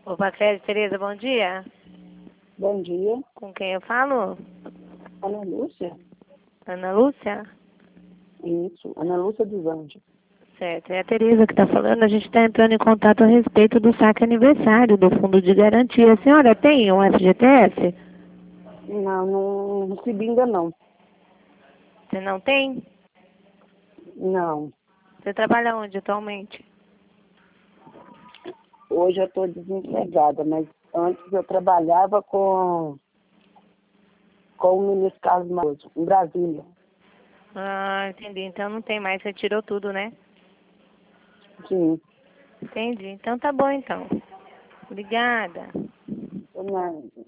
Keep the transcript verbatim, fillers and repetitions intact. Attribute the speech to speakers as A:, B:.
A: Opa, Clélia, Tereza, bom dia.
B: Bom dia.
A: Com quem eu falo?
B: Ana Lúcia?
A: Ana Lúcia?
B: Isso, Ana Lúcia dos Anjos.
A: Certo, é a Tereza que está falando. A gente está entrando em contato a respeito do saque aniversário do Fundo de Garantia. A senhora tem um F G T S?
B: Não, não recebi ainda não.
A: Você não tem?
B: Não.
A: Você trabalha onde atualmente?
B: Hoje eu estou desempregada, mas antes eu trabalhava com, com o ministro Carlos Maroso, em Brasília.
A: Ah, entendi. Então não tem mais. Você tirou tudo, né?
B: Sim.
A: Entendi. Então tá bom, então. Obrigada.
B: Não.